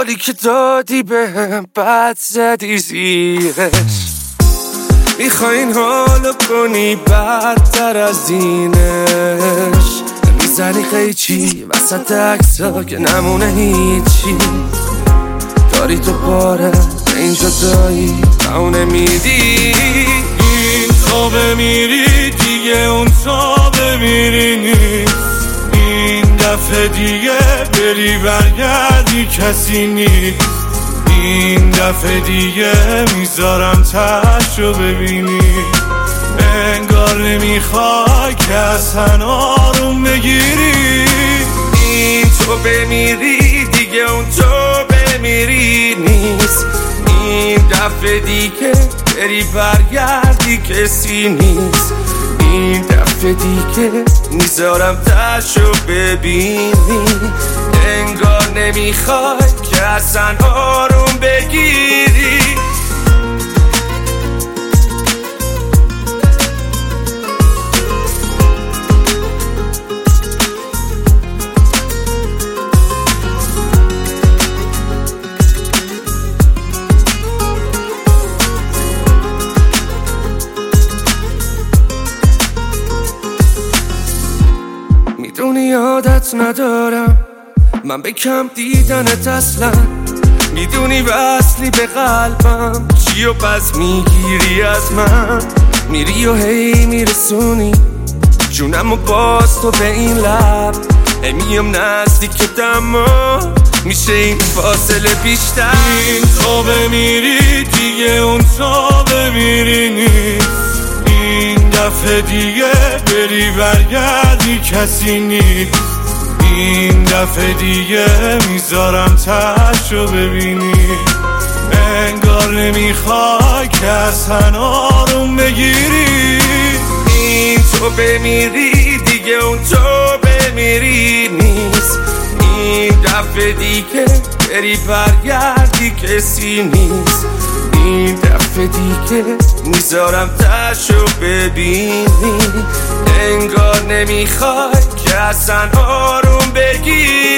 حالی که دادی بهم بد زدی زیرش. میخواین حالو کنی بدتر از دینش. میزنی قیچی وسط عکسا که نمونه هیچی. داری تو باره به این جدایی و نمیدی. این تا بمیری دیگه اون تا بمیری نیست. این دفعه دیگه بری برگردی کسی نیست. این دفعه دیگه میذارم تشو ببینی. انگار نمیخوای که اصلا آروم بگیری. این تو بمیری دیگه اون تو بمیری نیست. این دفعه دیگه بری برگردی کسی نیست. این دفعه دیگه میذارم تشو ببینی. انگار نمیخوای که اصلا آروم بگیری. میدونی عادت ندارم من به کم دیدنت اصلا. میدونی وصلی به قلبم چی و پس میگیری از من. میری و هی میرسونی جونم و باز تو به این لب. میام نزدیک دما میشه این فاصله بیشتر. این تو بمیری دیگه اون تو بمیری نیست. این دفعه دیگه بری برگردی کسی نیست. این دفعه دیگه میذارم تشو ببینی. انگار نمیخوای که اصلا آروم بگیری. این تو بمیری دیگه اون تو بمیری نیست. این دفعه دیگه بری برگردی کسی نیست. این دفعه دیگه میذارم تشو ببینی. انگار نمیخوای که اصلا آروم بگیری.